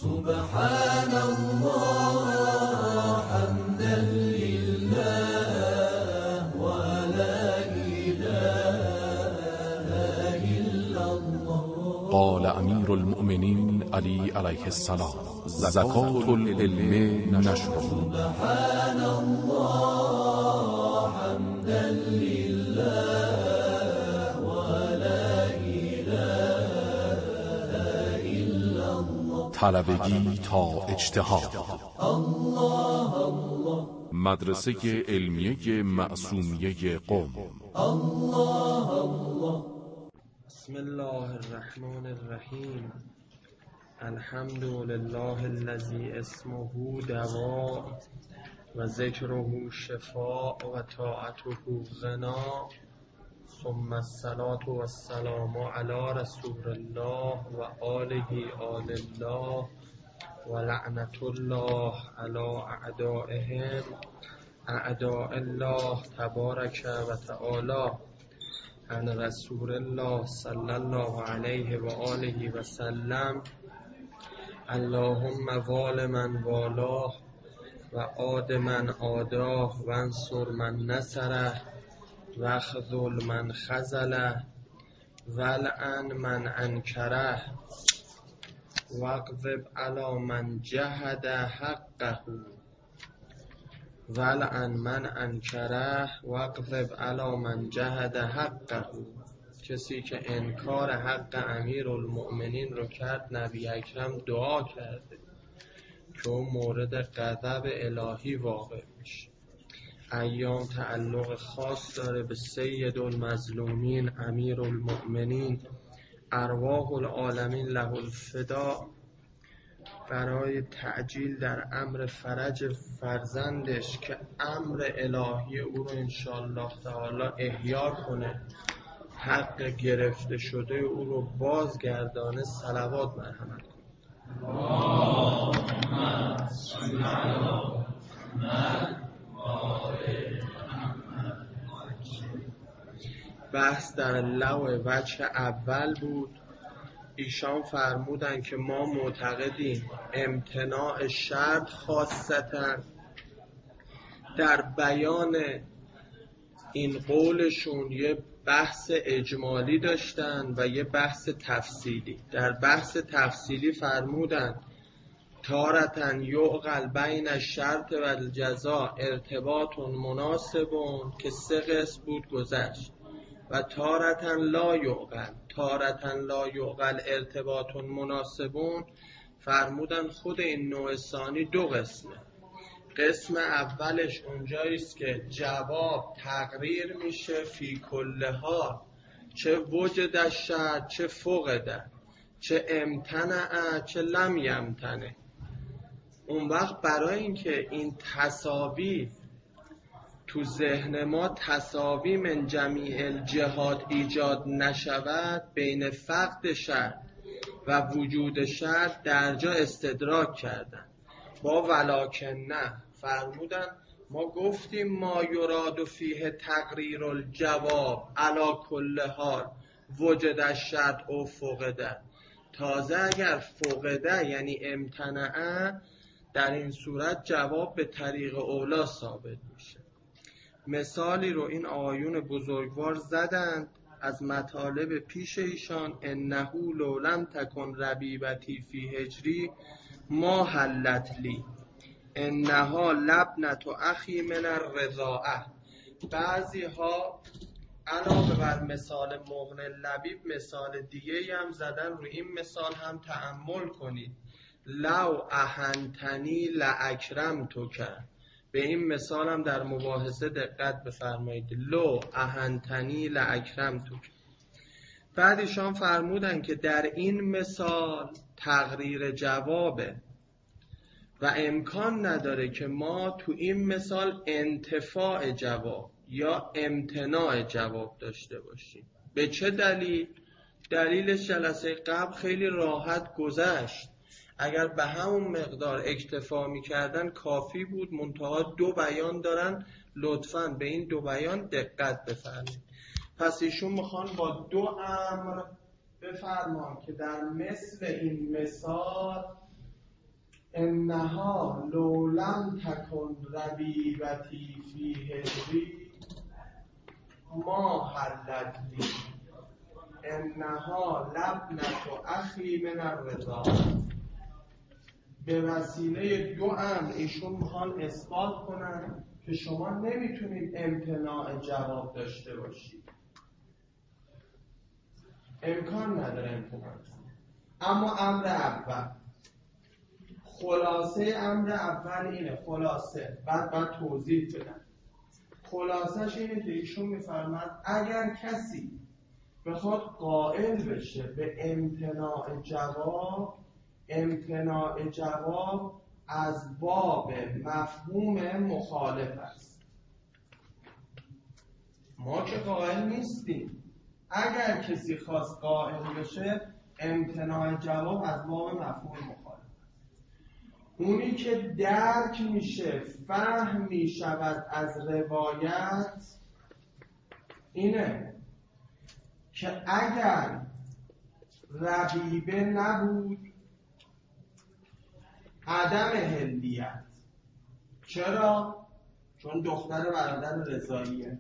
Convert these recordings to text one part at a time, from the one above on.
سبحان الله حمدا لله ولا إله إلا الله. قال امیر المؤمنین علی علیه السلام: زکات العلم نشر. سبحان الله حمدا لله ولا إله إلا الله. طلبگی تا اجتهاد. الله الله. مدرسه علمیه معصومیه قم. الله الله. بسم الله الرحمن الرحیم. الحمد لله الذی اسمه دواء و ذکره شفاء و طاعته غنا، ثم الصلاة و السلام علی رسول الله و آله آل الله و لعنت الله علی اعدائهم اعداء الله تبارک و تعالی. عن رسول الله صلی الله علیه و آله و سلم: اللهم وال من والاه و عاد من عاداه و انصر من نصره و خذل من خذله و لعن من انکره و اغضب علی من جهد حقه و لعن من انکره و اغضب علی من جهد حقه. کسی که انکار حق امیرالمؤمنین رو کرد، نبی اکرم دعا کرده که اون مورد غضب الهی واقع میشه. ایام تعلق خاص داره به سید المظلومین امیرالمؤمنین ارواح العالمین له الفدا، برای تعجیل در امر فرج فرزندش که امر الهی او رو انشاءالله تعالی احیا کنه، حق گرفته شده او رو بازگردانه. صلوات مرحمت کن. اللهم صل علی محمد و آل محمد. بحث در لو وجه اول بود. ایشان فرمودن که ما معتقدیم امتناع شرط خاصتا در بیان این قولشون یه بحث اجمالی داشتن و یه بحث تفصیلی. در بحث تفصیلی فرمودن تارتن یعقل بین الشرط و الجزا ارتباط مناسبون که 3 قسم بود گذشت، و تارتن لا یعقل ارتباط مناسبون فرمودن خود این نوع ثانی 2 قسمه. قسم اولش اونجاییست که جواب تقریر میشه فی کل حال، چه وجد الشرط چه فقد، چه امتنع چه لم یمتنع. اون وقت برای اینکه این تساوی تو ذهن ما تساوی من جمیع الجهات ایجاد نشود، بین فقد شرط و وجود شرط درجا استدراک کردن با ولکن نه. فرمودن ما گفتیم ما یراد فیه تقریر الجواب علی کل حال وجد الشرط او فقده. تازه اگر فقده یعنی امتنعه، در این صورت جواب به طریق اولا ثابت میشه. مثالی رو این آیون بزرگوار زدند از مطالب پیش ایشان: انه لو لم تکن ربیبتی فی هجری ما حلت لی انها لبنت اخی من الرضاعه. بعضی ها علاوه بر مثال مغن لبیب مثال دیگه هم زدن، روی این مثال هم تأمل کنید: لو اهنتنی لاکرم تو کرد. به این مثال هم در مباحثه دقت بفرمایید: لو اهنتنی لاکرم تو کرد. بعد ایشان فرمودن که در این مثال تقریر جوابه و امکان نداره که ما تو این مثال انتفاع جواب یا امتناع جواب داشته باشیم. به چه دلیل؟ دلیلش جلسه قبل خیلی راحت گذشت. اگر به همون مقدار اکتفا می‌کردن کافی بود، منتها 2 بیان دارن، لطفاً به این 2 بیان دقت بفرمایید. پس ایشون میخوان با 2 امر بفرمان که در مثل این مثال لو لم تکن ربیبتی فی هجری ما حلت لی انها لبنة اخی من الرضا. به وسیله دو امر ایشون میخوان اثبات کنن که شما نمیتونید امتناع جواب داشته باشید، امکان نداره امتناع. اما امر اول، خلاصه امر اول اینه، خلاصه بعد توضیح بدم. خلاصش اینه که ایشون میفرماد اگر کسی بخواد قائل بشه به امتناع جواب، امتناع جواب از باب مفهوم مخالف است. ما که قائل نیستیم. اگر کسی خواست قائل بشه امتناع جواب از باب مفهوم مخالف است. اونی که درک میشه، فهم میشود از روایت اینه که اگر ربیبه نبود عدم هلیت. چرا؟ چون دختر برادر رضاییه.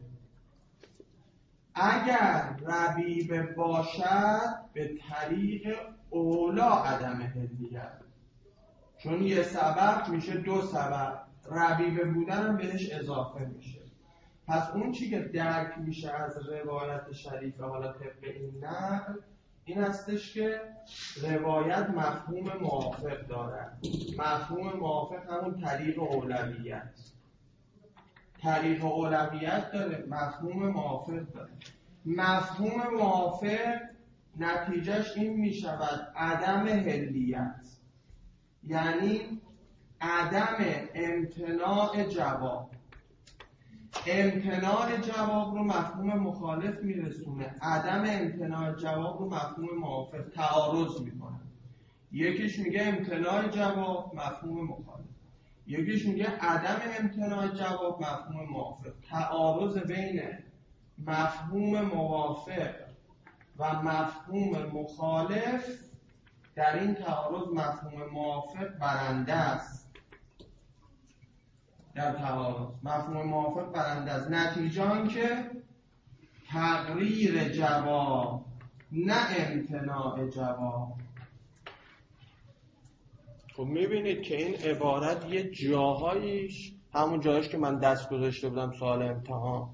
اگر ربیبه باشد به طریق اولا عدم هلیت، چون یه سبب میشه دو سبب، ربیبه بودن هم بهش اضافه میشه. پس اون چی که درک میشه از روایت شریفه حالا طبق این نقل این هستش که روایت مفهوم موافق دارد. مفهوم موافق همون طریق اولویت، طریق اولویت داره، مفهوم موافق داره. مفهوم موافق نتیجهش این میشود عدم هلیت، یعنی عدم امتناع جواب. امتناع جواب رو مفهوم مخالف میرسونه، عدم امتناع جواب رو مفهوم موافق تعارض میکنه. یکیش میگه امتناع جواب مفهوم مخالف، یکیش میگه عدم امتناع جواب مفهوم موافق. تعارض بین مفهوم موافق و مفهوم مخالف، در این تعارض مفهوم موافق برنده است. در تعارض مفهوم موافق برنده است. نتیجه آن که تقریر جواب نه امتناع جواب. خب میبینید که این عبارت یه جاهاییش همون جایش که من دست گذاشته بودم سوال امتحان،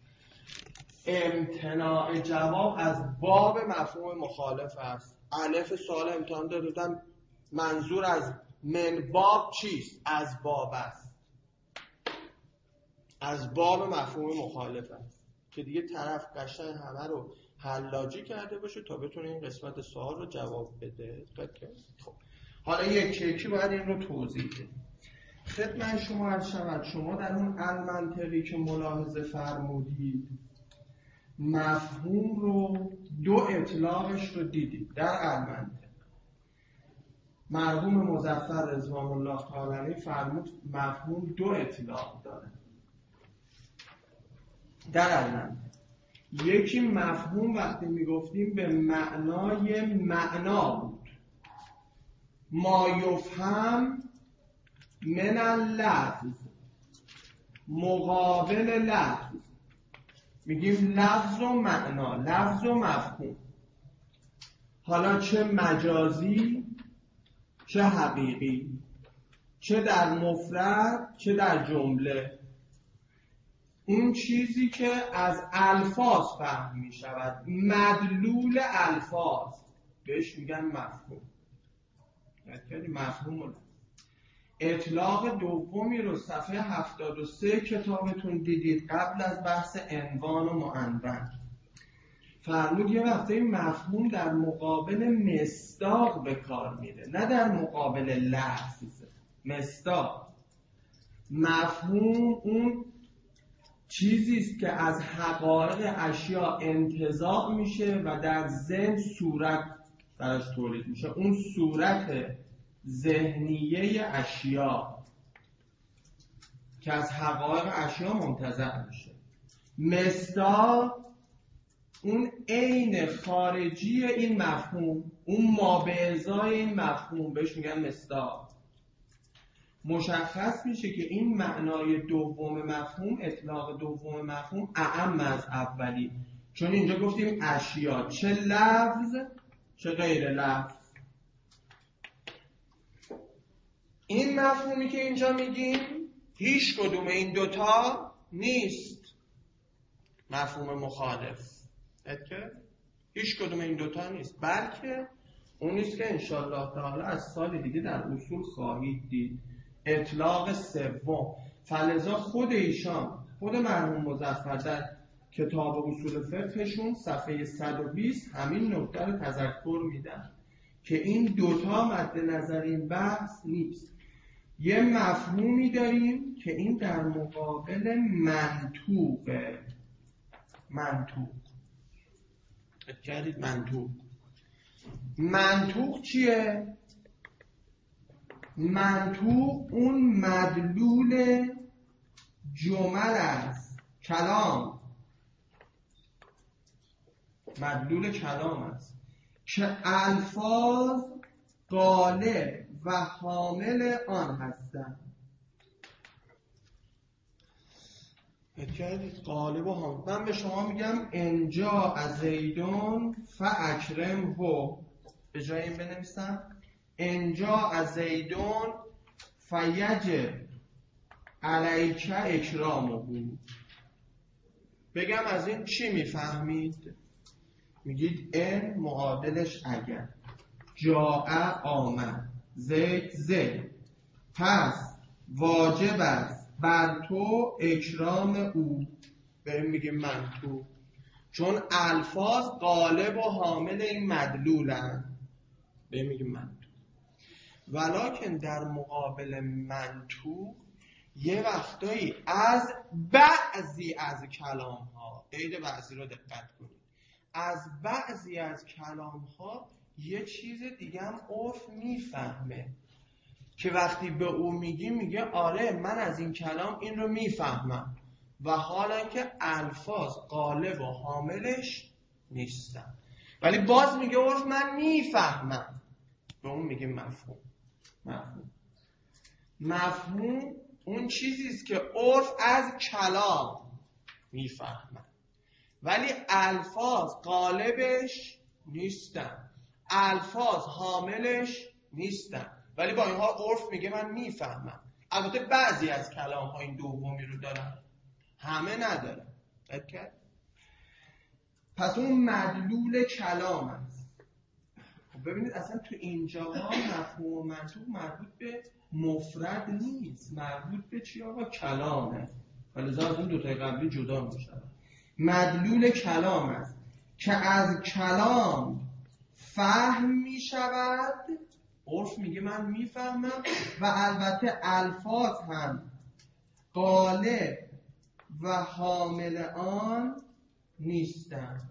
امتناع جواب از باب مفهوم مخالف است. الف سوال امتحان دادم منظور از من باب چیست؟ از باب است، از باب مفهوم مخالف است که دیگه طرف قشنگ همه رو حلاجی کرده باشه تا بتونه این قسمت سوال رو جواب بده. خب حالا یکی باید این رو توضیح بدیم. خدمت شما عرض شود، شما در اون المنطقی که ملاحظه فرمودید مفهوم رو دو اطلاقش رو دیدید. در المنطق مرحوم مظفر رضوان الله تعالی فرمود مفهوم دو اطلاق داره در المنطق. یکی مفهوم وقتی میگفتیم به معنای معنا بود، ما یفهم من اللفظ مقابل لفظ، میگیم لفظ و معنا، لفظ و مفهوم، حالا چه مجازی چه حقیقی، چه در مفرد چه در جمله. اون چیزی که از الفاظ فهم می شود، مدلول الفاظ، بهش میگن مفهوم. یعنی مفهوم. اطلاق دومی رو صفحه 73 کتابتون دیدید قبل از بحث عنوان و معنون. فرمود یه وقتی مفهوم در مقابل مصداق به کار میره، نه در مقابل لفظ. مصداق، مفهوم اون چیزی است که از حقایق اشیاء انتزاع میشه و در ذهن صورت براش تولید میشه. اون صورت ذهنیه اشیاء که از حقایق اشیاء منتزع میشه. مصداق اون عین خارجی این مفهوم، اون ما به ازای این مفهوم، بهش میگن مصداق. مشخص میشه که این معنای دوم مفهوم، اطلاق دوم مفهوم اعم از اولی، چون اینجا گفتیم اشیا، چه لفظ چه غیر لفظ. این مفهومی که اینجا میگیم هیچ کدوم این دوتا نیست مفهوم مخالف، هیچ کدوم این دوتا نیست، بلکه اون نیست که انشالله تعالی از سال دیگه در اصول خواهید دید، اطلاق سوم. فلذا خود ایشان، خود مرحوم مظفر در کتاب اصول فقهشون صفحه 120 همین نکته رو تذکر میدن که این دوتا مد نظر این بحث نیست. یه مفهومی داریم که این در مقابل منطوقه. منطوق چیه؟ منطوق اون مدلول جمل است، مدلول کلام است که الفاظ غالب و حامل آن هستند. غالب و حامل. من به شما میگم انجا از زیدون فاکرم هو، به جای این بنویسم انجا از زیدون فیجب علیک اکرامه. بگم از این چی میفهمید؟ میگید ان معادلش اگر، جاء آمد، زید، پس واجب است بر تو اکرام او. بریم میگیم منطوق، چون الفاظ غالب و حامل این مدلولن، بریم میگیم منطوق. ولکن در مقابل منطوق یه وقتایی از بعضی از کلام ها، قید بعضی رو دقت کنید، از بعضی از کلام ها یه چیز دیگه هم عرف میفهمه که وقتی به او میگه آره من از این کلام این رو میفهمم، و حالا که الفاظ غالب و حاملش نیستن، ولی باز میگه عرف من میفهمم، به اون میگه مفهوم اون چیزیست که عرف از کلام میفهمه ولی الفاظ غالبش نیستن، الفاظ حاملش نیستن، ولی با اینها عرف میگه من میفهمم. البته بعضی از کلام ها این دومی رو دارن، همه ندارن. پس اون مدلول کلام است. خب ببینید اصلا تو اینجاها مفهوم و منطوق مربوط به مفرد نیست، مربوط به چی آقا؟ کلامه. ولی از اون دوتای قبلی جدا میشه. مدلول کلام است که از کلام فهم میشود، عرف میگه من میفهمم، و البته الفاظ هم غالب و حامل آن نیستند.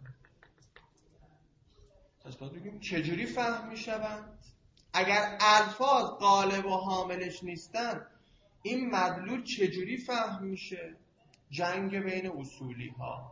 پس باید بگیم چجوری فهم میشوند؟ اگر الفاظ غالب و حاملش نیستن این مدلول چجوری فهم میشه؟ جنگ بین اصولی ها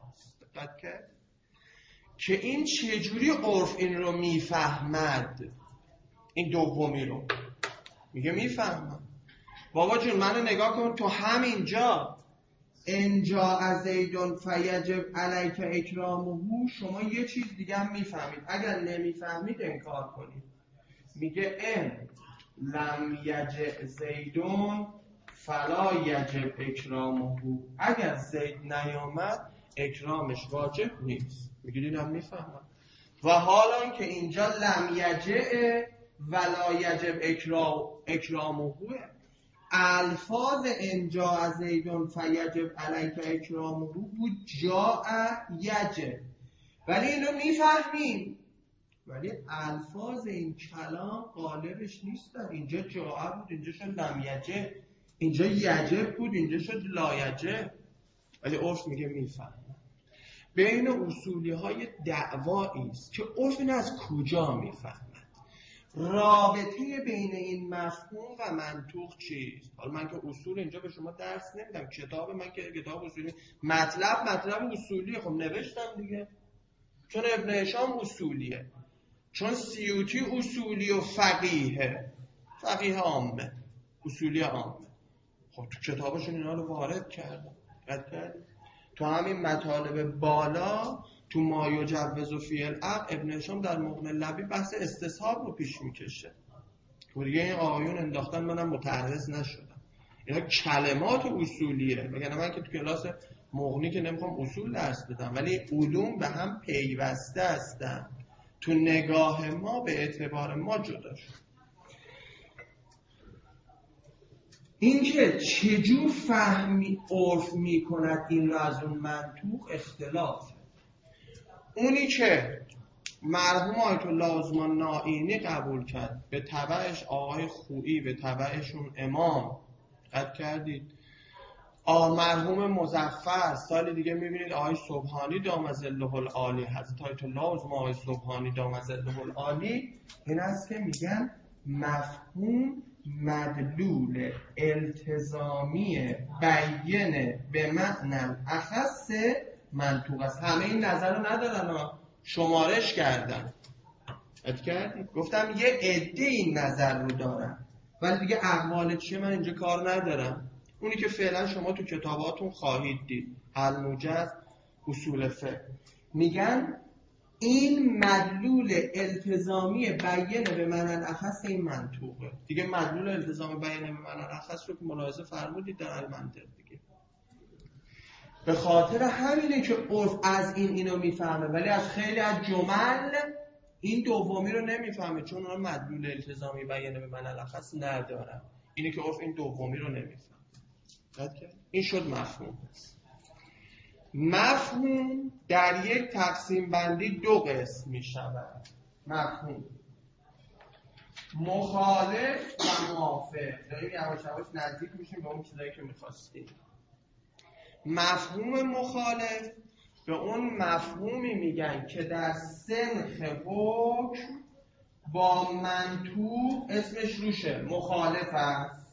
که این چجوری عرف این رو میفهمد. این دومی رو میگه میفهمم. بابا جون منو نگاه کن، تو همینجا انجا از زیدون فیجب علیک اکرامه، شما یه چیز دیگه هم میفهمید، اگر نمیفهمید انکار کنید. میگه ان لم یجع زیدون فلا یجب اکرامه، اگر زید نیامد اکرامش واجب نیست. میگید اینم میفهمم. و حالا که اینجا لم یجع ولا یجب اکرامه، الفاظ انجا از زیدون فیجب علیک اکرامه بود جاء یجب، ولی اینو میفهمیم، ولی الفاظ این کلام غالبش نیستن. اینجا جاء بود، اینجا شد لم یجب، اینجا یجب بود، اینجا شد لا یجب، ولی عرف میگه میفهمم. بین اصولی های دعوایی است که عرف این از کجا میفهمد، رابطه بین این مفهوم و منطوق چیست. حالا من که اصول اینجا به شما درس نمیدم، کتاب من که کتاب اصولی، مطلب اصولیه، خب نوشتم دیگه، چون ابن هشام اصولیه، چون سیوطی اصولی و فقیه عامه. اصولی عامه. خب تو کتابشون اینا رو وارد کردن. تو همین مطالب بالا تو ما یجوز فی العقل ابن هشام در مغنی اللبیب بحث استصحاب رو پیش میکشه. تو دیگه این آقایون انداختن، منم متعرض نشدم. اینا کلمات اصولیه، وگرنه من که تو کلاس مغنی که نمیخوام اصول درس بدم، ولی علوم به هم پیوسته هستن. تو نگاه ما به اعتبار ما جدا شد. اینکه چجور فهمی عرف میکند این رو از اون منطوق اختلاف. اونی که مرحوم آیت الله عثمان نائینی قبول کرد، به تبعش آقای خویی، به تبعشون امام قد کردید، مرحوم مظفر، سال دیگه میبینید آقای سبحانی دام ظله العالی، حضرت آیت الله عثمان آقای سبحانی دام ظله العالی، این است که میگن مفهوم مدلول التزامی بیان به معنی اخص منطوق است. همه این نظر رو ندارن، شمارش کردن. گفتم یه عده این نظر رو دارن، ولی دیگه اقوال چیه من اینجا کار ندارم. اونی که فعلا شما تو کتاباتون خواهید دید، الموجز، اصول فقه، میگن این مدلول التزامی بیان به معنی اخص این منطوقه. دیگه مدلول التزامی بیان به معنی اخص رو که ملاحظه فرمودید در المنطق دیگه. به خاطر همینه که عرف از اینو میفهمه، ولی از خیلی از جمل این دومی رو نمیفهمه، چون اونها مدلول التزامی بیان به معنی اخص ندارن. اینه که عرف این دومی رو نمیفهمه. این شد مفهوم. مفهوم در یک تقسیم بندی دو قسم می شود. مفهوم مخالف و موافق. داریم یواش یواش نزدیک میشیم به اون چیزایی که میخواستیم. مفهوم مخالف به اون مفهومی میگن که در سنخ حکم با منطوق اسمش روشه، مخالف است.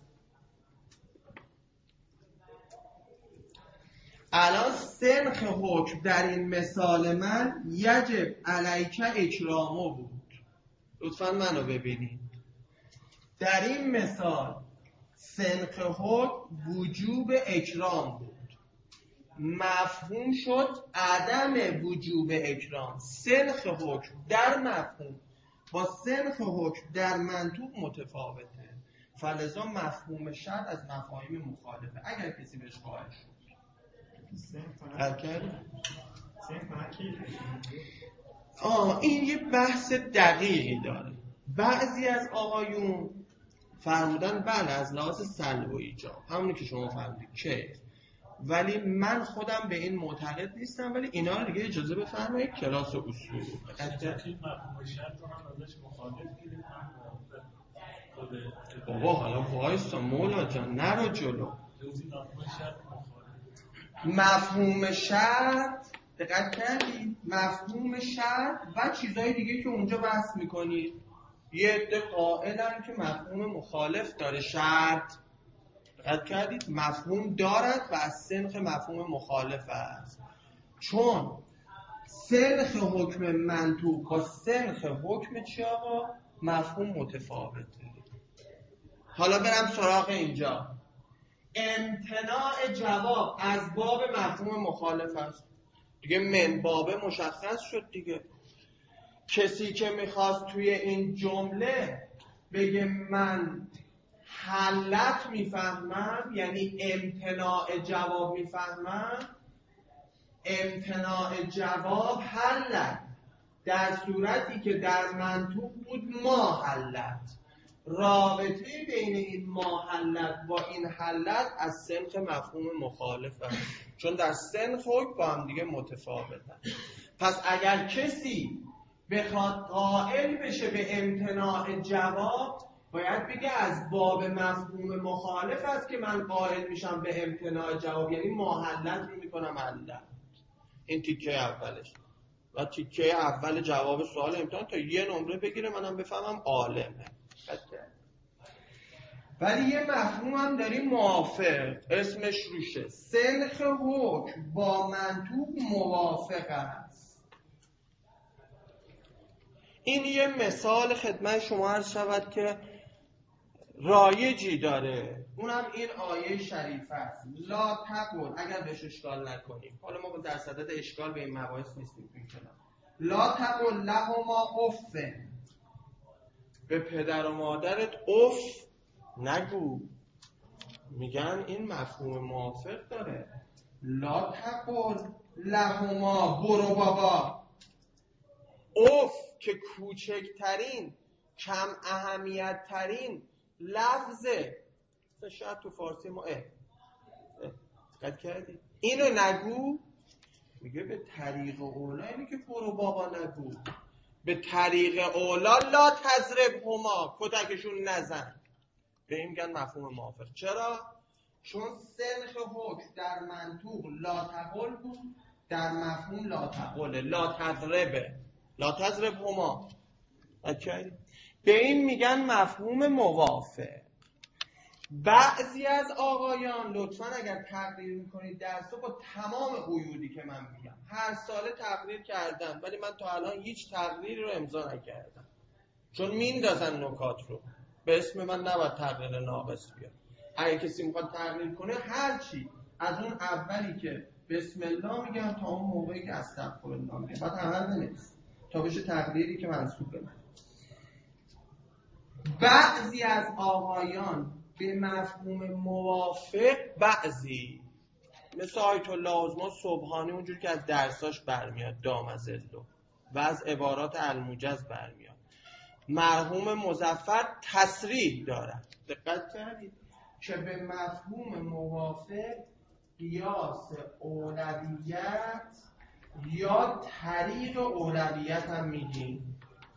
الان سنخ حکم در این مثال من یجب علیک اکرامه بود. لطفاً منو ببینید. در این مثال سنخ حکم وجوب اکرام بود. مفهوم شد عدم وجوب اکرام. سنخ حکم در مفهوم با سنخ حکم در منطوق متفاوته. فلذا مفهوم شرط از مفاهیم مخالفه. اگر کسی بهش قائل شد این یه بحث دقیقی داره. بعضی از آقایون فرمودن بله از لحاظ سلب و ایجاب، همونی که شما فرمودید که، ولی من خودم به این معتقد نیستم. ولی اینا رو دیگه اجازه بفرمایید کلاس اصول بابا حالا وایسا مولا جان، نرو جلو. مفهوم شرط دقت کردید؟ مفهوم شرط و چیزهای دیگه که اونجا بحث میکنید. یه عده قائلن که مفهوم مخالف داره شرط. دقت کردید؟ مفهوم دارد و از سنخ مفهوم مخالف است. چون سنخ حکم منطوق با سنخ حکم چی آقا؟ مفهوم متفاوته. حالا برم سراغ اینجا. امتناع جواب از باب مفهوم مخالف است. دیگه من بابه مشخص شد دیگه. کسی که میخواست توی این جمله بگه من حلت میفهمم، یعنی امتناع جواب میفهمم، امتناع جواب حلت در صورتی که در منطوق بود ما حلت. رابطه بین این ما حلت با این حلت از سنخ مفهوم مخالف است، چون در سنخ حکم با هم دیگه متفاوتن. پس اگر کسی بخواد قائل بشه به امتناع جواب، باید بگه از باب مفهوم مخالف است که من قائل میشم به امتناع جواب، یعنی ما حلت رو میکنم حلت. این تیکه اولش. و تیکه اول جواب سوال امتحان تا یه نمره بگیره منم بفهمم عالمه. ولی یه مفهوم هم داریم موافق، اسمش روشه. سنخ حکم با منطوق موافق است. این یه مثال خدمت شما عرض شود که رایجی داره، اونم این آیه شریفه است. لا تقل، اگر بهش اشکال نکنیم، حالا ما در صدد اشکال به این مباحث نیستیم این کلام. لا تقل لهما اف، به پدر و مادرت اف نگو. میگن این مفهوم موافق داره. لا تقل لهما، برو بابا. اف که کوچکترین، کم اهمیت ترین لفظه، شاید تو فارسی ما دقت کردی اینو نگو. میگه به طریق اولا، اینی که برو بابا نگو، به طریق اولا لا تضرب هما، کتکشون نزن. به این میگن مفهوم موافق. چرا؟ چون سنخ حکم در منطوق لا تقل بود، در مفهوم لا تقل، لا تضربه، لا تضرب هما. به این میگن مفهوم موافق. بعضی از آقایان لطفاً اگر تقریر میکنید درس رو با تمام قیودی که من میگم، هر ساله تقریر کردن، ولی من تا الان هیچ تقریری رو امضا نکردم، چون میندازن نکات رو. به اسم من نباید تقریر ناقص بیاد. اگه کسی میخواد تقریر کنه، هر چی از اون اولی که بسم الله میگم تا اون موقعی که استغفرالله میگم، بعد عمل نمی‌کنه تا بشه تقریری که منسوب به من. بعضی از آقایان به مفهوم موافق، بعضی مثل آیت الله عظمی سبحانی، اونجور که از درساش برمیاد، دامزلو و از عبارات الموجز برمیاد، مرحوم مظفر تصریح دارد. دقت کردید که به مفهوم موافق قیاس اولویت یا طریق اولویت هم میگیم.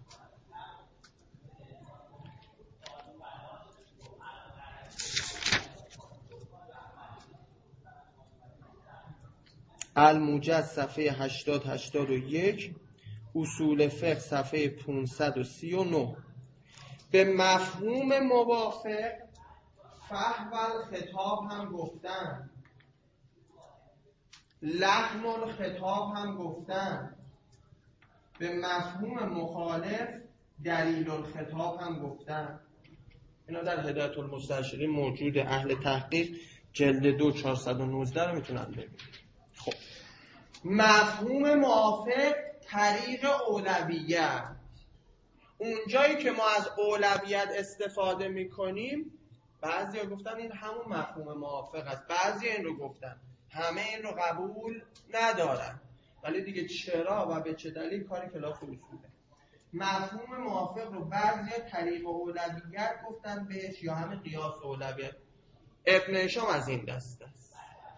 الموجز صفحه 80-81، اصول فقه صفحه 539. به مفهوم موافق فحو الخطاب هم گفتن، لحن الخطاب هم گفتن، به مفهوم مخالف دلیل الخطاب هم گفتن. اینا در هدایت المسترشدین موجود، اهل تحقیق جلد 2 419 رو میتونن ببینید. خب مفهوم موافق طریق اولویت، اونجایی که ما از اولویت استفاده میکنیم، بعضیا گفتن این همون مفهوم موافق است، بعضی این رو گفتن، همه این رو قبول ندارن، ولی دیگه چرا و به چه دلیل کار کلاس اصوله. مفهوم موافق رو بعضیا طریق اولویت گفتن بهش، یا همه قیاس اولویت. ابن هشام از این دست است.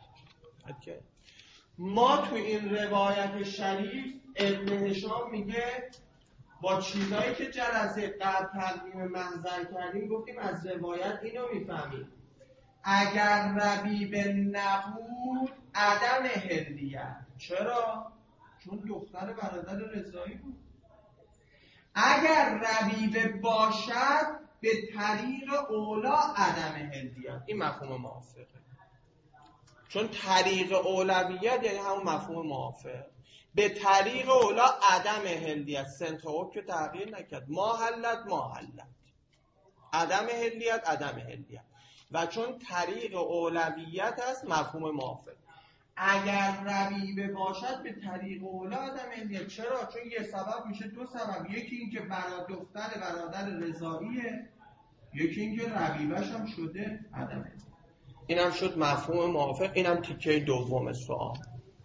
ما تو این روایت شریف ابن هشام میگه با چیزایی که جلسه قبل تقدیم محضر کردیم گفتیم از روایت اینو میفهمیم اگر ربیب نبود عدم هلیت. چرا؟ چون دختر برادر رضایی بود. اگر ربیب باشد به طریق اولا عدم هلیت. این مفهوم موافقه، چون طریق اولویت یعنی همون مفهوم موافق. به طریق اولا عدم هلیت، سنتوب که تغییر نکرد، ما حلت عدم هلیت عدم هلیت، و چون طریق اولویت هست مفهوم موافق. اگر ربیبه باشد به طریق اولا عدم هلیت. چرا؟ چون یه سبب میشه دو سبب، یکی این که دختر برادر رضاییه، یکی این که ربیبش هم شده عدم هلیت. اینم شد مفهوم موافق. اینم تیکه دوم سوال.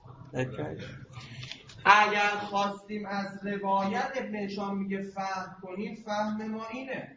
اگر خواستیم از روایت ابن هشام میگه فهم کنیم، فهم ما اینه،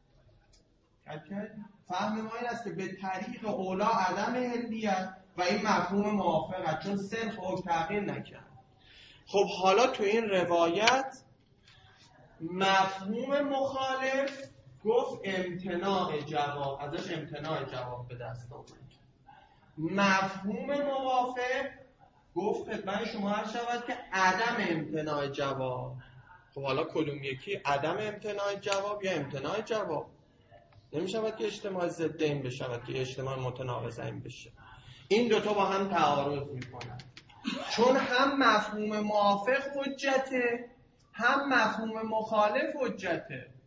فهم ما این است که به طریق اولا عدم هلیت و این مفهوم موافقه، چون صرف او تغییر نکرد. خب حالا تو این روایت مفهوم مخالف گفت امتناع جواب، ازش امتناع جواب به دست آمد. مفهوم موافق گفت خدمت شما عرض شود که عدم امتناع جواب. خب حالا کدوم یکی، عدم امتناع جواب یا امتناع جواب؟ نمیشود که اجتماع ضدین بشود که اجتماع متناقضین بشه. این دوتا با هم تعارض میکنن، چون هم مفهوم موافق حجته هم مفهوم مخالف حجته.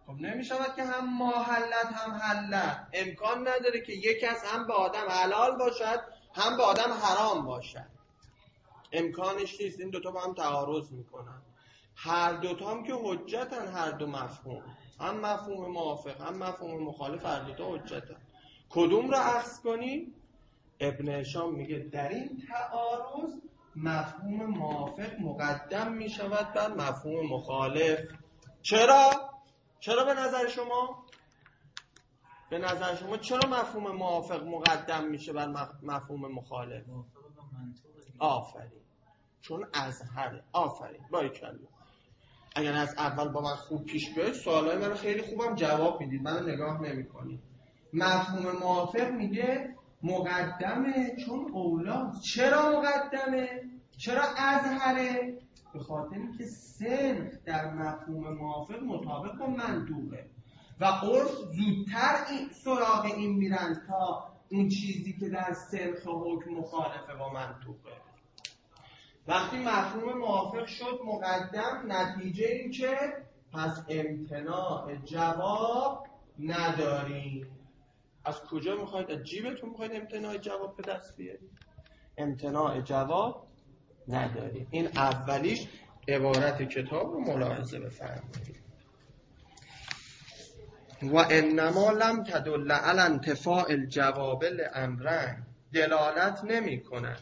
خب نمیشود که هم ماحلت هم حلت. امکان نداره که یک کس هم به آدم حلال باشد هم به آدم حرام باشد. امکانش نیست. این دوتا با هم تعارض میکنن. هر دوتا هم که حجتن، هر دو مفهوم، هم مفهوم موافق هم مفهوم مخالف، هر دوتا حجتن. کدوم رو اخذ کنی؟ ابن هشام میگه در این تعارض مفهوم موافق مقدم میشود بر مفهوم مخالف. چرا به نظر شما؟ به نظر شما چرا مفهوم موافق مقدم میشه بر مفهوم مخالف؟ آفرین، چون ازهره. آفرین، باریکلا. اگر از اول با من خوب پیش بیاید سوالای من خیلی خوبم جواب میدید، منو نگاه نمیکنید. مفهوم موافق میگه مقدمه چون اولاست. چرا مقدمه؟ چرا ازهره؟ به خاطر اینکه سنخ در مفهوم موافق مطابق با منطوقه و عرف زودتر سراغ این میرن تا اون چیزی که در سنخ حکم مخالفه با منطوقه. وقتی مفهوم موافق شد مقدم، نتیجه این که پس امتناع جواب نداریم. از کجا میخواید؟ از جیبتون میخواید امتناع جواب به دست بیارید؟ امتناع جواب نداریم. این اولیش. عبارت کتاب رو ملاحظه بفرمایید. و انما لم تدل علی انتفاع الجواب لامرین، دلالت نمی کند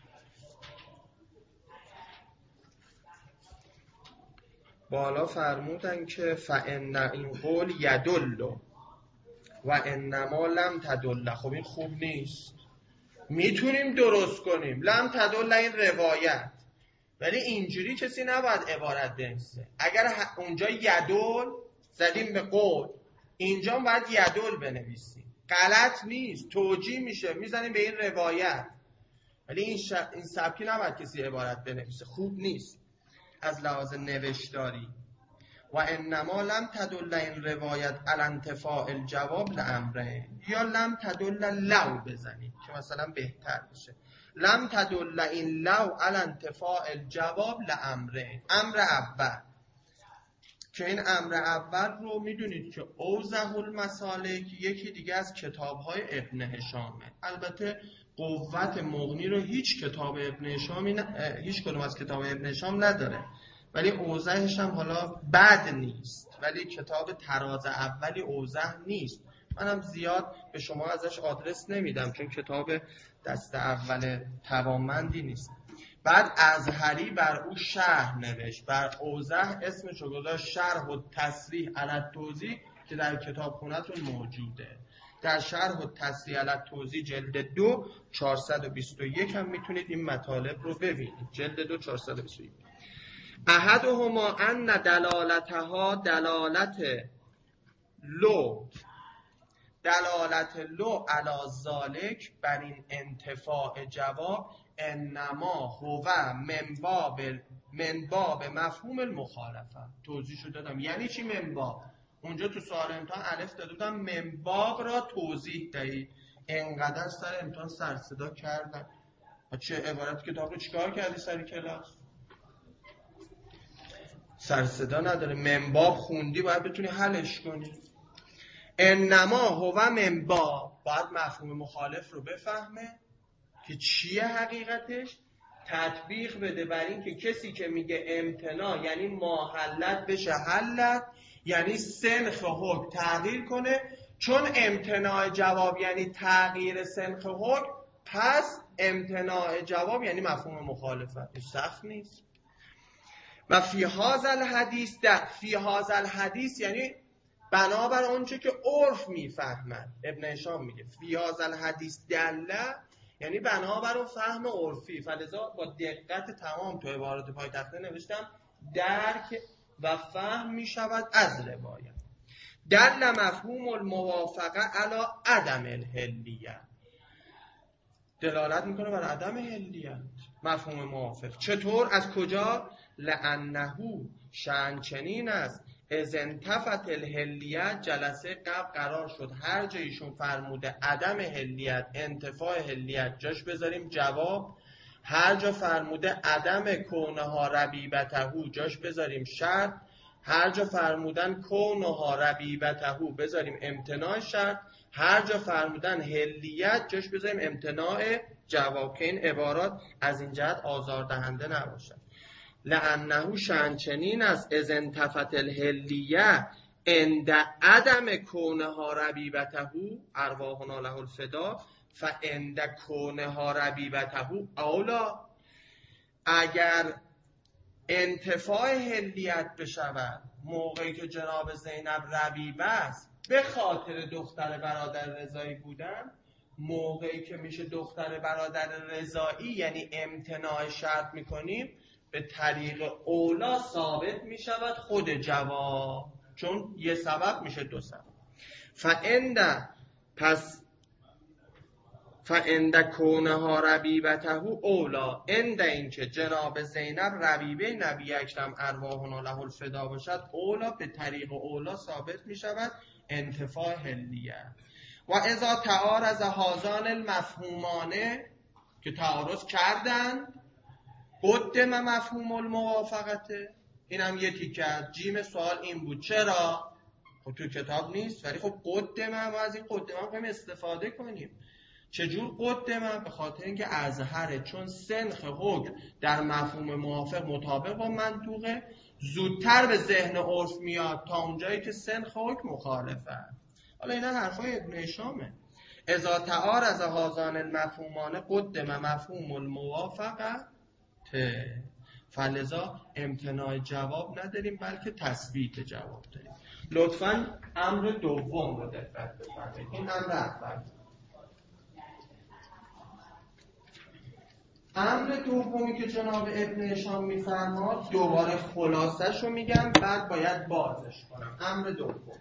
بالا فرمودن که فان این قول یدل و انما لم تدل. خب این خوب نیست. میتونیم درست کنیم لم تدل این روایت، ولی اینجوری کسی نباید عبارت بنویسه. اگر اونجا یدل زدیم به قول، اینجا باید یدل بنویسیم. غلط نیست، توجیه میشه، میزنیم به این روایت. ولی این سبکی نباید کسی عبارت بنویسه، خوب نیست از لحاظ نوشتاری. و انما لم تدل این روایت علی انتفاع الجواب لامرین، یا لم تدل لو بزنید که مثلا بهتر بشه. لم تدل این لو علی انتفاع الجواب لامرین. امر اول که این امر اول رو میدونید که اوضح المسالک یکی دیگه از کتاب‌های ابن هشامه. البته قوت مغنی رو هیچ کتاب ابن هشامی هیچ کدوم از کتاب ابن هشام نداره، ولی اوضحش هم حالا بد نیست. ولی کتاب طراز اولی اوضح نیست. منم زیاد به شما ازش آدرس نمیدم چون کتاب دست اول توانمندی نیست. بعد ازهری بر او شرح نوشت، بر اوضح اسمشو گذاشت شرح و تصریح علی التوضیح که در کتاب خونتون موجوده. در شرح و تصریح علی التوضیح جلد 2 421 هم میتونید این مطالب رو ببینید. جلد 2 421. احدهما ان دلالتها دلالت لو علی ذالک، بر این انتفاع جواب، انما هو من باب مفهوم المخالفه. توضیحشو دادم. یعنی چی من باب؟ اونجا تو سوال امتحان الف داده بودم من باب را توضیح دهید. انقدر سر امتحان سر صدا کردن. چه عبارت کتاب رو چیکار کردی سر کلاس؟ سر صدا نداره. من باب خوندی باید بتونی حلش کنی. انما هو من باب، باید مفهوم مخالف رو بفهمه که چیه حقیقتش، تطبیق بده بر این که کسی که میگه امتناع یعنی ماحلت بشه حلت، یعنی سنخ حکم تغییر کنه. چون امتناع جواب یعنی تغییر سنخ حکم، پس امتناع جواب یعنی مفهوم مخالفت. این سخت نیست. و فی هذا الحدیث یعنی بنابر اونچه که عرف میفهمد. ابن هشام میگه فی هذا الحدیث دله، یعنی بنابر اون فهم عرفی. فلذا با دقت تمام تو عبارات پایتخته نوشتم درک و فهم میشود از روایت. دل مفهوم الموافقه علی عدم الحلیت، دلالت میکنه بر عدم حلیت مفهوم موافق. چطور؟ از کجا؟ لانه شأن چنین است اذ انتفت الحلیت، جلسه قبل قرار شد هر جایشون فرموده عدم حلیت، انتفاع حلیت جاش بذاریم جواب. هر جا فرموده عدم کونها ربیبته جاش بذاریم شرط. هر جا فرمودن کونها ربیبته بذاریم امتناع شرط، هر جا فرمودن هلیت جاش بذاریم امتناع جواب، که این عبارات از این جهت آزاردهنده نباشد. لانه شأن چنین است اذ انتفت الهلیه عند عدم کونها ربیبته ارواحنا له الفدا فعند کونها ربیبته اولا. اگر انتفاع هلیت بشود موقعی که جناب زینب ربیبه است به خاطر دختر برادر رضایی بودن، موقعی که میشه دختر برادر رضایی یعنی امتناع شرط میکنیم، به طریق اولا ثابت میشود خود جواب، چون یه سبب میشه دو سبب. فعند کونها ربیبته اولا، عند اینکه جناب زینب ربیبه نبی اکرم ارواحنا له الفدا باشد، اولا به طریق اولا ثابت می شود انتفاع هلیه. و اذا تعارض هذان المفهومانه، که تعارض کردن، قدم مفهوم الموافقته. این هم یه تیکه از جیم سوال این بود چرا؟ خب تو کتاب نیست، ولی خب قدم و از این قدم هم استفاده کنیم. چجور قدمه؟ به خاطر اینکه ازهره، چون سنخ حکم در مفهوم موافق مطابق با منطوقه، زودتر به ذهن عرف میاد تا اونجایی که سنخ حکم مخالفه. حالا اینا حرفای ابن هشامه. اذا تعارض هذان المفهومان قدم مفهوم الموافقه فلذا امتناع جواب نداریم بلکه تثبیت جواب داریم. لطفاً امر دوم رو دقت بفرمایید. این امر اول. امر دومی که جناب ابن هشام میفرماد دوباره خلاصش رو میگم، بعد باید بازش کنم. امر دوم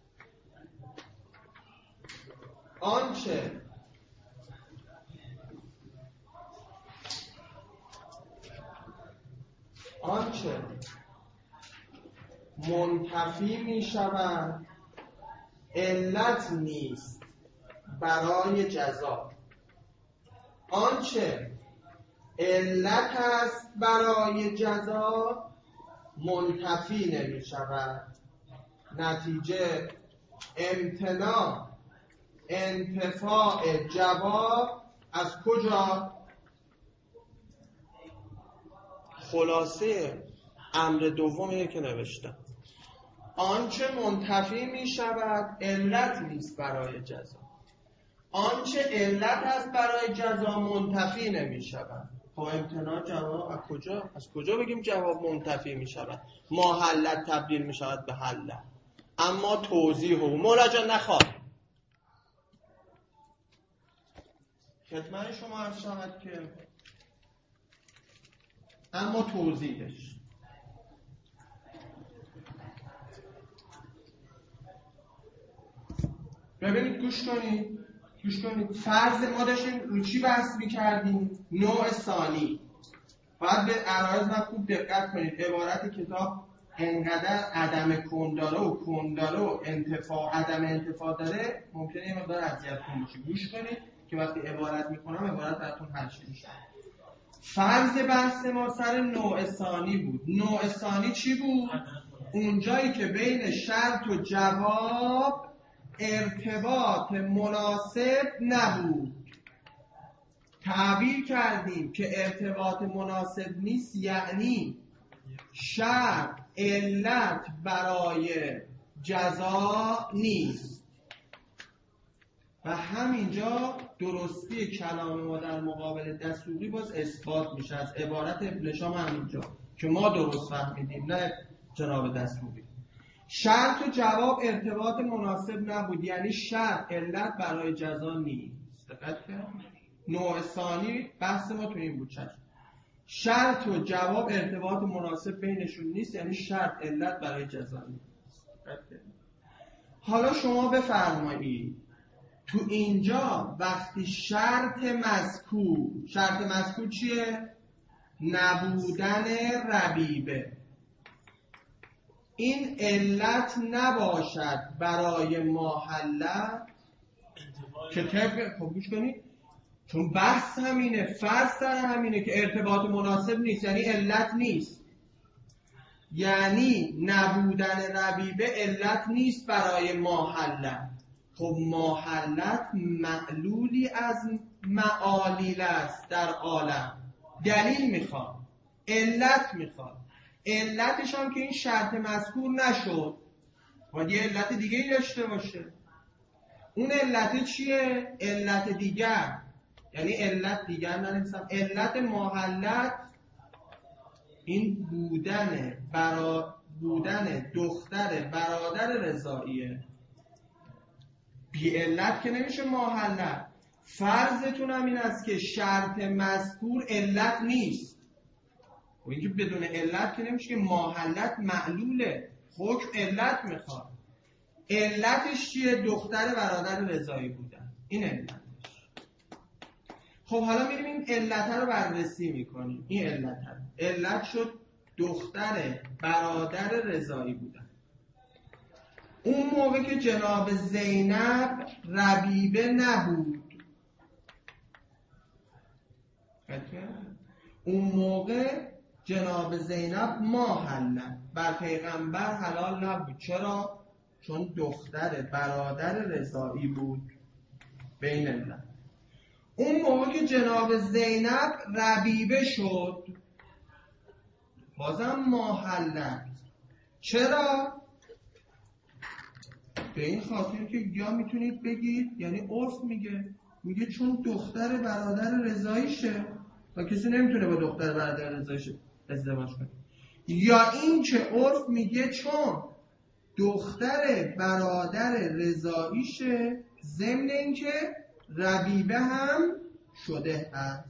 آنچه منتفی میشود علت نیست برای جزا، آنچه علت است برای جزا منتفی نمی شود. نتیجه امتناع انتفاع جواب از کجا؟ خلاصه امر دومیه که نوشتم. آنچه منتفی می شود علت نیست برای جزا، آنچه علت است برای جزا منتفی نمی شود. خب امتناع جواب از کجا؟ از کجا بگیم جواب منتفی می شود؟ ما حلت تبدیل می شود به حلت. اما توضیح و مولا جان نخواد خدمت شما عرض شود که اما توضیحش ببینید، گوش کنید. فرض ما داشتیم رو چی بحث می‌کردیم؟ نوع ثانی. باید به عرایض خوب دقت کنید. عبارت کتاب انقدر عدم کن داره و کن داره و عدم انتفاع داره، ممکنه یه مقدار اذیت کن باشه. گوش کنید که وقتی عبارت می‌کنم عبارت براتون حل میشه. فرض بحث ما سر نوع ثانی بود. نوع ثانی چی بود؟ اونجایی که بین شرط و جواب ارتباط مناسب نبود. تعبیر کردیم که ارتباط مناسب نیست یعنی شرط علت برای جزا نیست. و همینجا درستی کلام ما در مقابل دسوقی باز اثبات میشه از عبارت ابن هشام همینجا که ما درست فهمیدیم، نه جناب دسوقی. شرط و جواب ارتباط مناسب نبود یعنی شرط علت برای جزا نیست. دقت کنید. نوع ثانی بحث ما تو این بود. شرط و جواب ارتباط مناسب بینشون نیست یعنی شرط علت برای جزا نیست. حالا شما بفرمایید تو اینجا وقتی شرط مذکور چیه؟ نبودن ربیبه. این علت نباشد برای ماحلت که طبق گوش کنید، چون بحث همینه، فرض سر همینه که ارتباط مناسب نیست یعنی علت نیست. یعنی نبودن ربیبه علت نیست برای ماحلت. خب ماحلت معلولی از معالیل است در عالم. دلیل میخواد، علت میخواد. علتش هم که این شرط مذکور نشد، باید یه علت دیگه ای داشته باشه. اون علت چیه؟ علت دیگر، یعنی علت دیگر ننویسم، علت ماحلت این بودن دختر برادر رضاییه. بی علت که نمیشه ماحلت. فرضتون هم این است که شرط مذکور علت نیست. و اینکه بدون علت که نمیشه که ماحلت معلوله. حکم علت میخواد. علتش چیه؟ دختر برادر رضایی بودن. این علتش. خب حالا میریم این علت رو بررسی میکنیم. این علت شد دختر برادر رضایی بودن. اون موقع که جناب زینب ربیبه نبود، اون موقع جناب زینب ماحلت بر پیغمبر حلال نبود. چرا؟ چون دختر برادر رضایی بود. به این علت. اون موقع که جناب زینب ربیبه شد، بازم ماحلت. چرا؟ به این خاطر که یا میتونید بگید، یعنی عرف میگه چون دختر برادر رضاییشه و کسی نمیتونه با دختر برادر رضاییش ازدواج کنه، یا این که عرف میگه چون دختر برادر رضاییشه ضمن اینکه ربیبه هم شده است.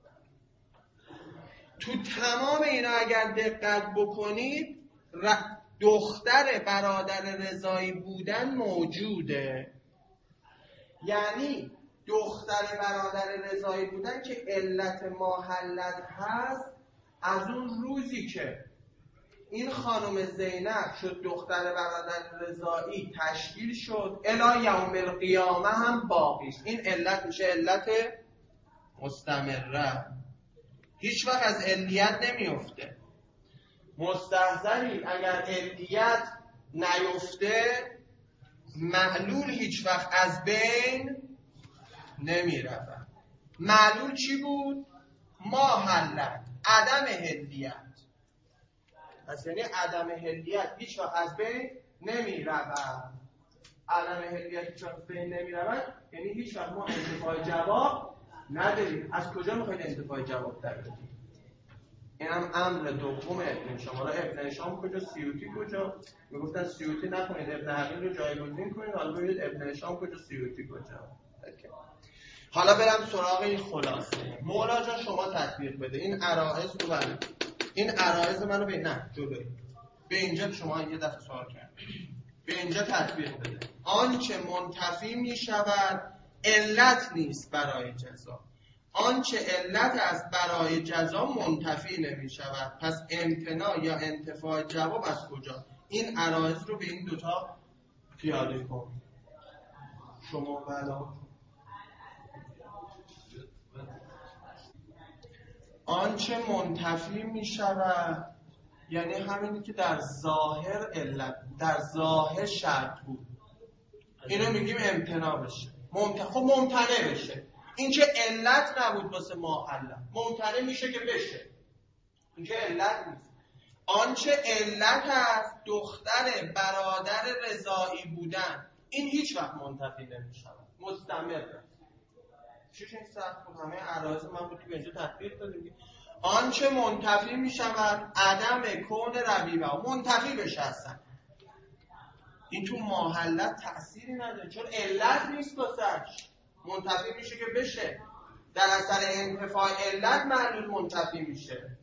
تو تمام اینا اگر دقت بکنید دختر برادر رضایی بودن موجوده. یعنی دختر برادر رضایی بودن که علت ماحلت هست، از اون روزی که این خانم زینب شد دختر برادر رضایی تشکیل شد الی یوم القیامه هم باقیست. این علت میشه علت مستمره، هیچ وقت از علیت نمیفته. مستحضرین اگر علیت نیفته معلول هیچ وقت از بین نمیرود. معلول چی بود؟ ماحلت، عدم علیت. پس یعنی عدم علیت هیچ وقت از بین نمیرود. عدم علیت هیچ وقت از بین نمیرود یعنی هیچ وقت ما انتفاع جواب نداریم. از کجا میخواید انتفاع جواب در بدید؟ این هم امر دوم ابن هشام. حالا ابن هشام کجا، سیوطی کجا؟ میگفتن سیوطی نکنید، ابن حقیق رو جایگزین کنید. حالا ببینید ابن هشام کجا، سیوطی کجا. حالا برم سراغ این خلاصه. مولا جان شما تطبیق بده این عرائض رو. بله این عرائض منو جلوی به اینجا شما یه دفعه سوال کرد، به اینجا تطبیق بده. آنچه منتفی می شود علت نیست برای جزا، آنچه علت است برای جزا منتفی نمی شود. پس امتناع یا انتفاع جواب از کجا؟ این عرائض رو به این دوتا پیاده کن. شما بلا آنچه منتفی می شود یعنی همینی که در ظاهر علت، در ظاهر شرط بود، اینو میگیم امتناع بشه. خب ممتنع بشه. این که علت نبود واسه ماحلت، ممتنع میشه که بشه. این که علت نیست. آنچه علت است دختر برادر رضایی بودن، این هیچ وقت منتفی نمیشود، مستمره. چیش این سخت بود؟ همه عرائض من بود که به اینجا تطبیق دادیم. آنچه منتفی میشود عدم کون ربیبه، منتفی بشه اصلا. این تو ماحلت تأثیری نداره چون علت نیست واسش، منتفی میشه که بشه. در اثر انتفاع علت معلول منتفی میشه.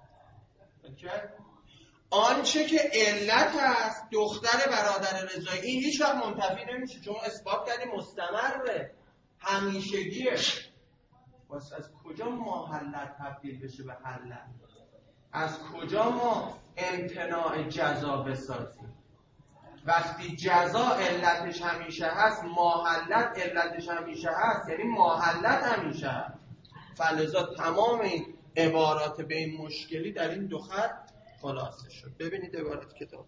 آنچه که علت است دختر برادر رضایی، این هیچ وقت منتفی نمیشه چون اثبات کردیم مستمره، همیشگیه. واسه از کجا ماحلت تبدیل بشه به حلت؟ از کجا ما امتناع جزا بسازیم؟ وقتی جزا علتش همیشه هست، ماحلت علتش همیشه هست، یعنی ماحلت همیشه هست. فلذا تمام این عبارات به این مشکلی در این دو خط خلاصه شد. ببینید عبارت کتاب.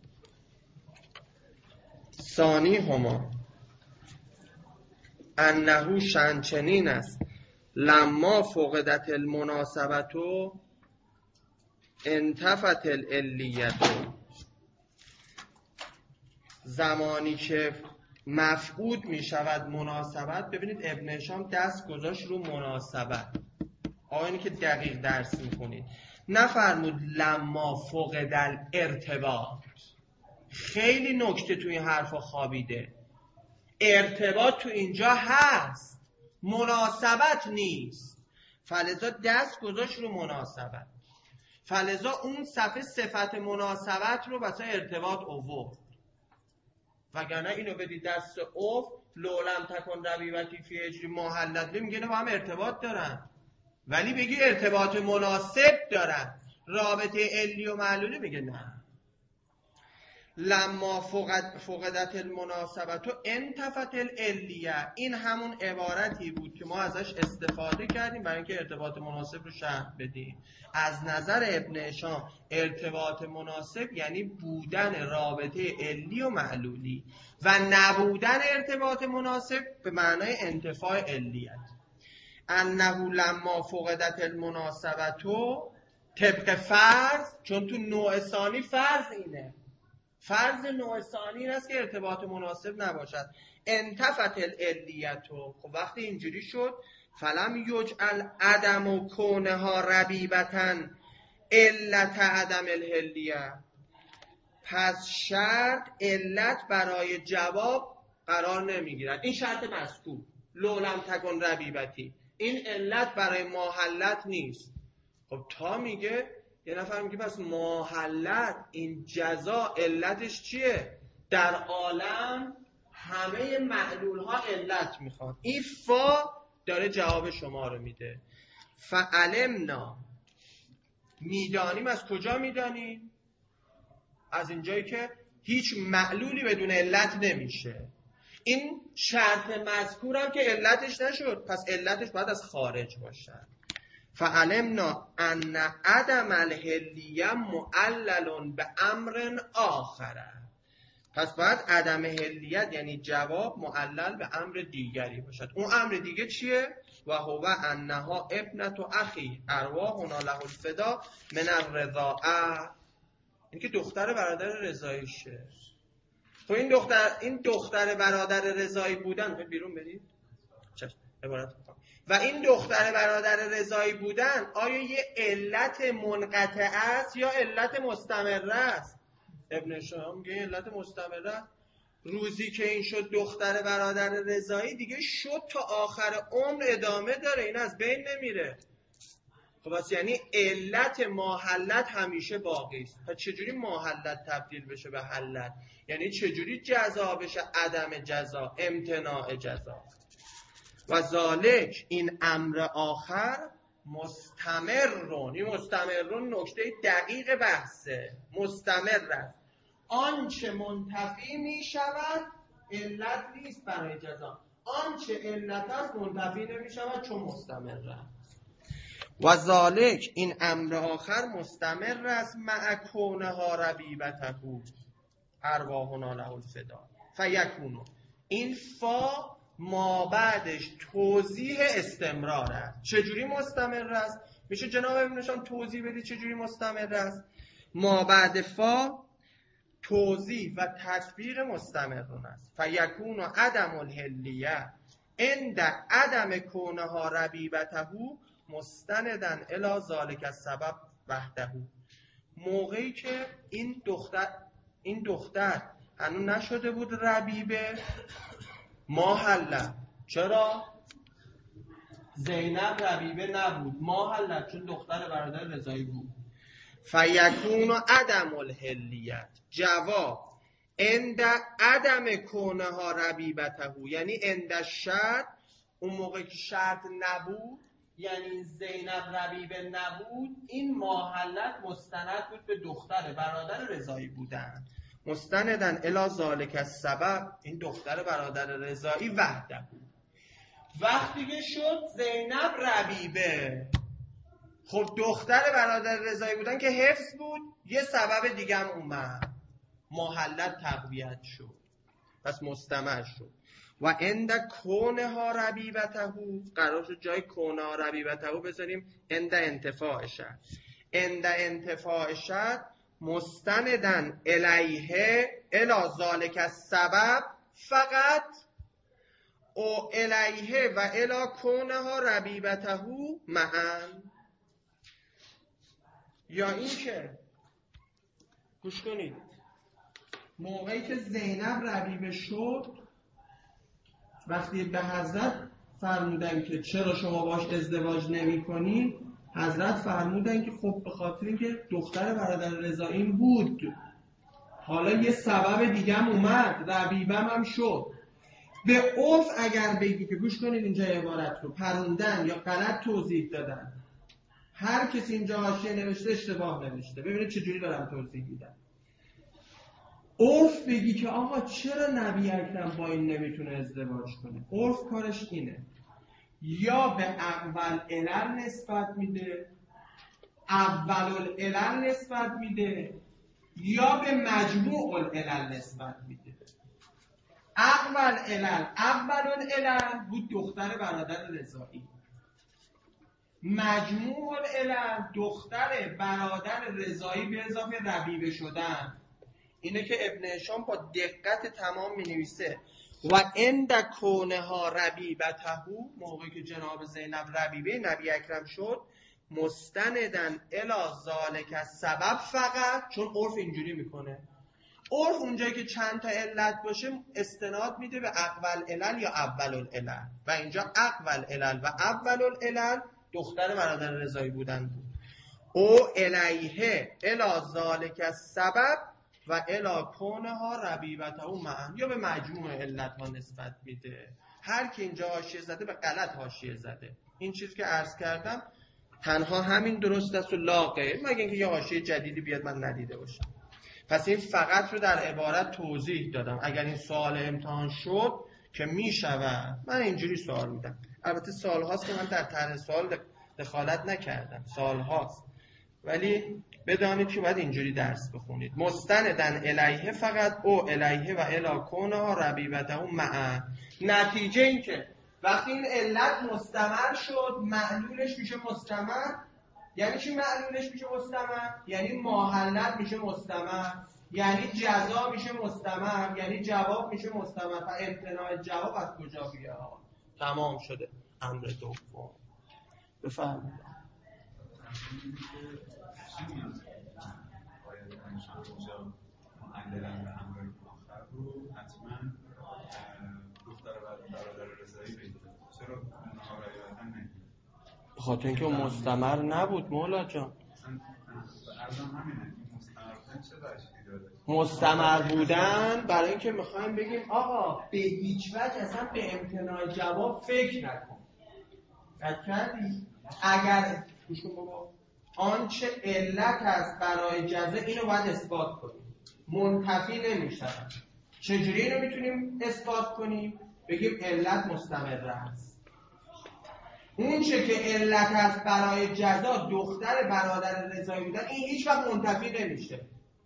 ثانی هما انه شنچنین است لما فقدت المناسبتو انتفت العلیتو. زمانی که مفقود می شود مناسبت، ببینید ابن هشام دست گذاشت رو مناسبت. آقایانی که دقیق درس میکنید نفرمود لما فقد الارتباط. خیلی نکته توی این حرفا خوابیده. ارتباط تو اینجا هست، مناسبت نیست. فلذا دست گذاشت رو مناسبت، فلذا اون صفحه صفت مناسبت رو واسه ارتباط آورد. وگرنه اینو بدی دست اوف لولم تکن ربیبتی فی اجری محلت میگه نه با هم ارتباط دارن، ولی بگی ارتباط مناسب دارن، رابطه علی و معلولی میگه نه. لما فقدت المناسبت و انتفت العلیه، این همون عبارتی بود که ما ازش استفاده کردیم برای اینکه ارتباط مناسب رو شرح بدیم. از نظر ابن هشام ارتباط مناسب یعنی بودن رابطه علی و معلولی و نبودن ارتباط مناسب به معنای انتفاع علیت. انه لما فقدت المناسبت و طبق فرض، چون تو نوع ثانی فرض اینه، فرض نوع ثانی این است که ارتباط مناسب نباشد. انتفت العلیتو. خب وقتی اینجوری شد فلم یجعل عدم و کونها ربیبتن علت عدم الحلیه، پس شرط علت برای جواب قرار نمیگیرد. این شرط مذکور لولم تکن ربیبتی، این علت برای ماحلت نیست. خب تا میگه یه نفر میگه پس ماحلت این جزا علتش چیه؟ در عالم همه معلول ها علت میخوان. این فا داره جواب شما رو میده. فعلمنا، میدانیم. از کجا میدانیم؟ از اینجایی که هیچ معلولی بدون علت نمیشه. این شرط مذکورم که علتش نشد، پس علتش باید از خارج باشه. فعلمنا ان عدم الحلیه معلل به امر آخره، پس باید عدم حلیت یعنی جواب معلل به امر دیگری باشد. اون امر دیگه چیه؟ و هو انها ابنت و اخی ارواحنا له الفدا من الرضاعه، این که دختر برادر رضاییشه. خب این دختر برادر رضایی بودن، بیرون برید چشم عبارت میکنم. و این دختر برادر رضایی بودن آیا یه علت منقطع است یا علت مستمره است؟ ابن هشام میگه علت مستمره است. روزی که این شد دختر برادر رضایی، دیگه شد تا آخر عمر ادامه داره، این از بین نمیره. خب بس یعنی علت ماحلت همیشه باقی است. پس چجوری ماحلت تبدیل بشه به حلت؟ یعنی چجوری جزا بشه عدم جزا، امتناع جزا. و ذالک این امر آخر مستمرون. این مستمرون نکته دقیق بحثه. مستمر است. آنچه منتفی می شود علت نیست برای جزا، آنچه علت است منتفی نمی شود چون مستمر است. و ذالک این امر آخر مستمر است مع کونها ربیبته ارواحنا له الفدا فیکونو. این فا ما بعدش توضیح استمرار است. چجوری مستمر است؟ میشه جناب ابن هشام توضیح بدی چجوری مستمر است؟ ما بعد فا توضیح و تطبیق مستمرون است. فیکون عدم الحلیه عند عدم کونها ربیبته مستندن الی ذالک السبب وحده. موقعی که این دختر هنوز نشده بود ربیبه ماحله. چرا؟ زینب ربیبه نبود، ماحله چون دختر برادر رضایی بود. فیکون عدم الحلیت جواب عند عدم کونها ربیبته، یعنی عند شرط، اون موقع که شرط نبود یعنی زینب ربیبه نبود، این ماحلت مستند بود به دختر برادر رضایی بودن. مستندن الی ذالک السبب، این دختر برادر رضایی وحده بود. وقتی که شد زینب ربیبه، خب دختر برادر رضایی بودن که حفظ بود، یه سبب دیگه هم اومد، محلت تقویت شد، پس مستمر شد. و عند کونها ربیبته، قرار شد جای کونها ربیبته بذاریم عند انتفاع شد. عند انتفاع شد مستندن الیه الی ذالک السبب فقط او الیه و الی کونها ربیبته معا. یا این که گوش کنید، موقعی که زینب ربیبه شد، وقتی به حضرت فرمودن که چرا شما باش ازدواج نمی کنید، حضرت فرمودن که خب به خاطر اینکه دختر برادر رضایی بود، حالا یه سبب دیگه هم اومد، ربیبم هم شد. به عرف اگر بگی که گوش کنید اینجا عبارت رو پروندن یا غلط توضیح دادن، هر کسی اینجا حاشیه نوشته اشتباه نوشته. ببینید چجوری دارم توضیح میدم. عرف بگی که آقا چرا نبی اکرم با این نمیتونه ازدواج کنه، عرف کارش اینه، یا به اول علل نسبت میده، اول العلل نسبت میده، یا به مجموع العلل نسبت میده. اول العلل بود دختر برادر رضایی، مجموع العلل دختر برادر رضایی به اضافه ربیبه شدن. اینه که ابن هشام با دقت تمام می نویسه و عند کونها ربیبته، موقعی که جناب زینب ربیبه نبی اکرم شد، مستندن الی ذالک السبب فقط، چون عرف اینجوری میکنه، عرف اونجایی که چند تا علت باشه استناد میده به اول العلل یا اول العلل، و اینجا اول العلل و اول العلل دختر برادر رضایی بودن بود. او الیه الی ذالک السبب و الی کونها ربیبته معا، یا به مجموع علت ها نسبت میده. هر کی اینجا حاشیه زده به غلط حاشیه زده. این چیز که عرض کردم تنها همین درست است و لا غیر، مگه اینکه یه حاشیه جدیدی بیاد من ندیده باشم. پس این فقط رو در عبارت توضیح دادم. اگر این سوال امتحان شد که میشود، من اینجوری سوال میدم. البته سال هاست که من در طرح سوال دخالت نکردم، سال هاست، ولی بدانید که باید اینجوری درس بخونید. مستندن الیه فقط او الیه و الی کونها ربیبته معا. نتیجه این که وقتی این علت مستمر شد معلولش میشه مستمر. یعنی چی معلولش میشه مستمر؟ یعنی ماحلت میشه مستمر، یعنی جزا میشه مستمر، یعنی جواب میشه مستمر. و امتناع جواب از کجا بیاد؟ تمام شده امر دوم. بفرمایید. بخاطر اینکه اون مستمر نبود مولا جان. مستمر بودن برای اینکه میخوایم بگیم آقا به هیچ وجه اصلا به امتناع جواب فکر نکن. کردی؟ اگر آنچه علت است برای جزا اینو باید اثبات کنیم، منتفی نمیشه. چجوری اینو میتونیم اثبات کنیم؟ بگیم علت مستمره است. اون چه که علت است برای جزا دختر برادر رضایی بودن، این هیچ وقت منتفی نمیشه.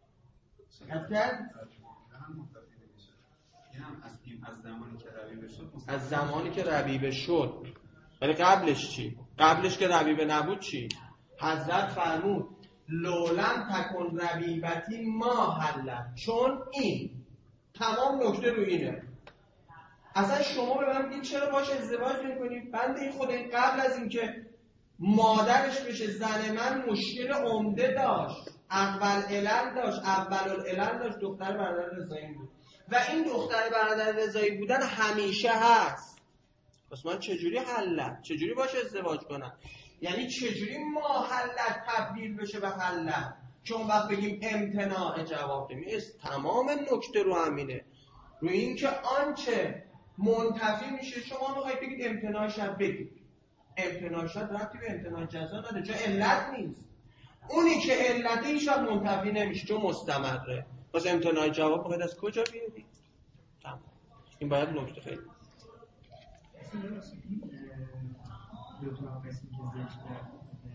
از زمانی که ربیبه شد. ولی قبلش چی؟ قبلش که ربیبه نبود چی؟ حضرت فرمود لولن تکن ربیبتی ما حلت، چون این تمام نکته رو اینه. اصلا شما به من بگید چرا باش ازدواج میکنید؟ بنده این خود این قبل از این که مادرش بشه زن من مشکل عمده داشت، اول علل داشت، اول العلل داشت، دختر برادر رضایی بود و این دختر برادر رضایی بودن همیشه هست. پس من چجوری حلت؟ چجوری باش ازدواج کنم؟ یعنی چجوری ما حلت تبدیل بشه به حلت؟ چون وقت بگیم امتناع جواب دمیم تمام نکته رو همینه، رو این که آنچه منتفی میشه شما میخواید بگید امتناع شد، بگید امتناع شد ربطی به امتناع جزا نداره، چون علت نیست. اونی که علته هیچ وقت منتفی نمیشه چون مستمره. پس امتناع جواب میخواید از کجا بیارید؟ تمام. این باید نکته خیلی دو تا قسمی که ذکر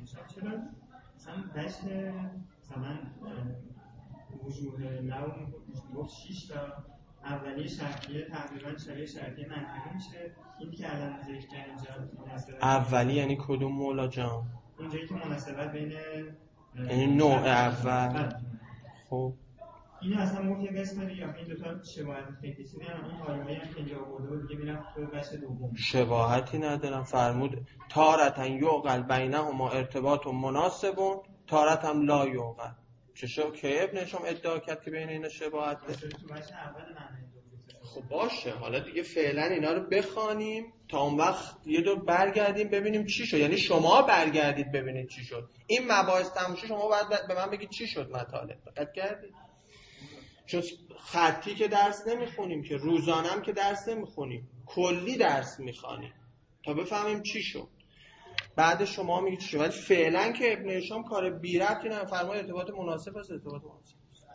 چرا مثلا دشت مثلا وجوه لو گفت 6 تا اولیه شرطیه تقریبا شبیه شرطیه منطقی میشه. این که الان ذکر کردن اینجا مناسبت اولی یعنی کدوم مولا جان؟ اونجایی که مناسبت بین یعنی نوع اول. خب این اصلا موقع قسمه یا این دوتا شباهت خیلی چیزی هم اون آیه‌ای هم که اینجا آورده بود دیگه میرم تو بخش دوم. شباهتی ندارم. فرمود تارتا یعقل بینهما ارتباط مناسبون تارتا لا یعقل. چشو که ابنشم ادعا کرد که بین اینا شباهت ده؟ تو بخش اول معنی خب باشه، حالا دیگه فعلا اینا رو بخوانیم تا اون وقت یه دور برگردیم ببینیم چی شد. یعنی شما برگردید ببینید چی شد. این مباحث تموم شد شما باید به من بگید چی شد مطالب. دقت کردید؟ چون خطی که درس نمیخونیم که، روزانم که درس نمیخونیم، کلی درس میخوانیم تا بفهمیم چی شد. بعد شما میگید چی شد. ولی فعلا که ابن هشام کار بی ربطی نه، فرمای ارتباط مناسب است. ارتباط مناسب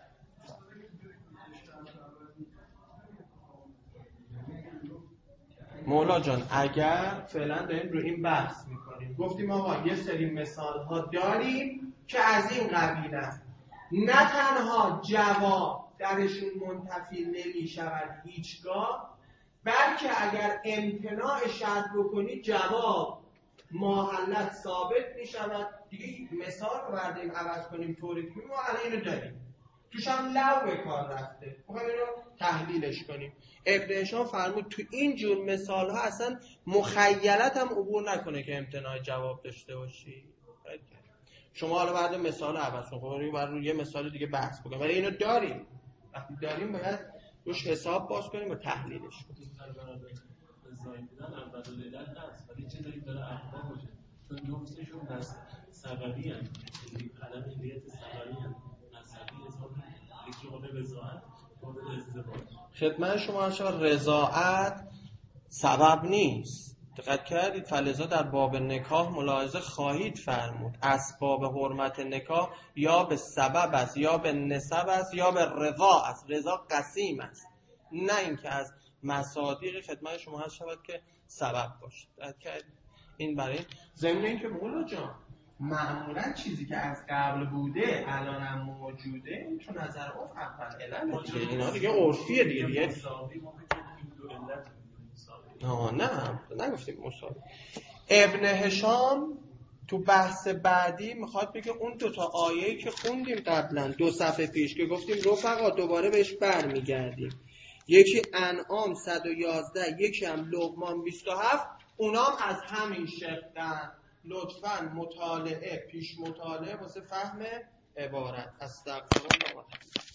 مولا جان اگر فعلا داریم رو این بحث میکنیم، گفتیم آقا یه سری مثال ها داریم که از این قبیله، نه تنها جواب درشون منتفی نمی شود هیچگاه، بلکه اگر امتناع شرط بکنی جواب ماحلت ثابت می شود. دیگه مثال رو بردیم عوض کنیم طوری که ما الان اینو داریم توش هم لو به کار رفته، میخوایم اینو تحلیلش کنیم. ابن هشام فرمود تو این جور مثال ها اصلا مخیلت هم عبور نکنه که امتناع جواب داشته باشی. شما حالا بعد مثال عوض کنیم بعد روی یه مثال دیگه بحث بکنیم، ولی اینو داریم. وقتی داریم باید روش حساب باز کنیم و تحلیلش کنیم. زایدن اول لیلت هست ولی چه داریم داره احکام باشه چون جفتشون دست سببی هم علم علیت سببی هم نسبی حساب یکی قابل رضاعت قابل ازدواج. خدمت شما هرشود رضاعت سبب نیست. دقت کردید؟ فلذا در باب نکاح ملاحظه خواهید فرمود اسباب حرمت نکاح یا به سبب است یا به نسب است یا به رضا است. رضا قسیم است، نه اینکه از مصادیق خدمت شما هست شود که سبب باشه. دقت کردید؟ این برای ضمن اینکه مولا جان معمولا چیزی که از قبل بوده الان هم موجوده تو نظر عرف اول علم دیگه، اینا دیگه عرفیه دیگه. نه نگفتیم مساوی. ابن هشام تو بحث بعدی میخواد بگه اون دوتا آیه‌ای که خوندیم قبلا 2 صفحه پیش که گفتیم رفقا دوباره بهش برمیگردیم، یکی انعام 111 یکی هم لقمان 27، اونام از همین شکلن. لطفاً مطالعه پیش مطالعه واسه فهم عبارت. استغفرالله.